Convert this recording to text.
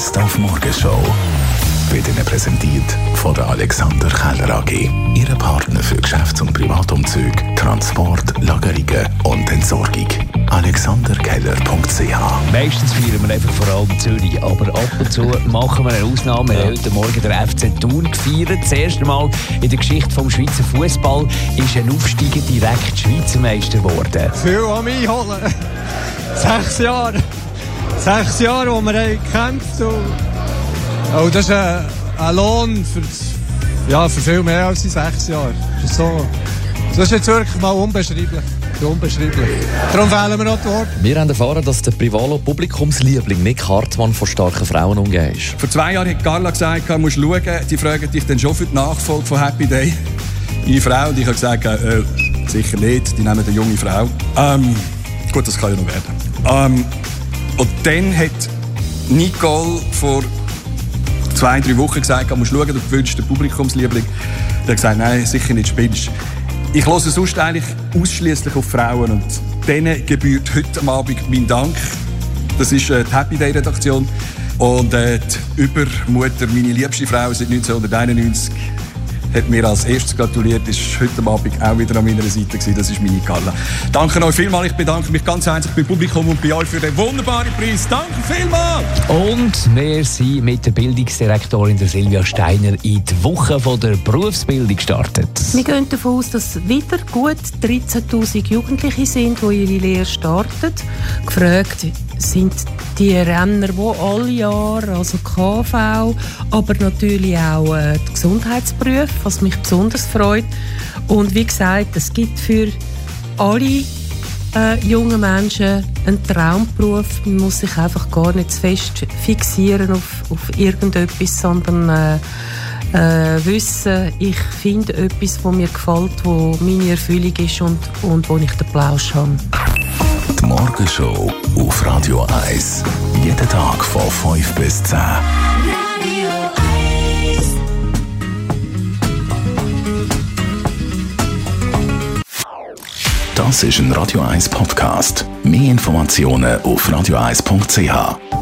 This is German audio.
Best auf Morgenshow wird Ihnen präsentiert von der Alexander Keller AG. Ihre Partner für Geschäfts- und Privatumzüge, Transport, Lagerungen und Entsorgung. alexanderkeller.ch. Meistens feiern wir einfach vor allem Zürich, aber ab und zu machen wir eine Ausnahme. Wir haben heute Morgen der FC Thun gefeiert. Das erste Mal in der Geschichte des Schweizer Fußball ist ein Aufsteiger direkt Schweizer Meister geworden. Viel an mich holen. 6 Jahre. 6 Jahre, wo wir gekämpft haben. Das ist ein Lohn für viel mehr als die 6 Jahre. Das ist jetzt wirklich mal unbeschreiblich. Unbeschreiblich. Darum fehlen mir noch die Worte. Wir haben erfahren, dass der Privalo-Publikumsliebling Nick Hartmann von starken Frauen umgeben ist. Vor 2 Jahren hat Carla gesagt, du musst schauen, die fragen dich dann schon für die Nachfolge von Happy Day. Meine Frau, und ich habe gesagt, sicher nicht, die nehmen eine junge Frau. Gut, das kann ja noch werden. Und dann hat Nicole vor 2-3 Wochen gesagt, du musst schauen, du wünschst den Publikumsliebling. Der hat gesagt, nein, sicher nicht, spinnst. Ich höre sonst eigentlich ausschliesslich auf Frauen und denen gebührt heute am Abend mein Dank. Das ist die Happy Day Redaktion und die Übermutter, meine liebste Frau seit 1991, hat mir als erstes gratuliert, ist heute am Abend auch wieder an meiner Seite gewesen. Das ist meine Carla. Danke euch vielmals. Ich bedanke mich ganz herzlich beim Publikum und bei euch für den wunderbaren Preis. Danke vielmals! Und wir sind mit der Bildungsdirektorin der Silvia Steiner in die Woche von der Berufsbildung gestartet. Wir gehen davon aus, dass wieder gut 13'000 Jugendliche sind, die ihre Lehre starten. Gefragt sind die Renner, die alle Jahre, also KV, aber natürlich auch die Gesundheitsberufe, was mich besonders freut. Und wie gesagt, es gibt für alle jungen Menschen einen Traumberuf. Man muss sich einfach gar nicht zu fest fixieren auf irgendetwas, sondern wissen, ich finde etwas, das mir gefällt, das meine Erfüllung ist und wo ich den Plausch habe. Die Morgenshow auf Radio 1. Jeden Tag von 5 bis 10. Das ist ein Radio 1 Podcast. Mehr Informationen auf radio1.ch.